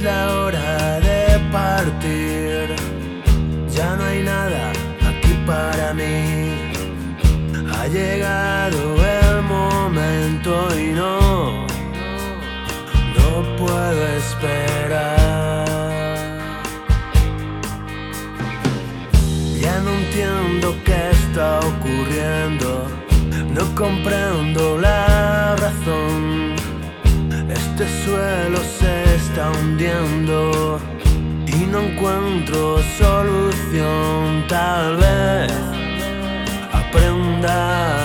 la hora de partir. Ya no hay nada aquí para mí. Ha llegado el momento y no puedo esperar. Ya no entiendo qué está ocurriendo, no comprendo la razón. Este suelo se está hundiendo y no encuentro solución. Tal vez aprenda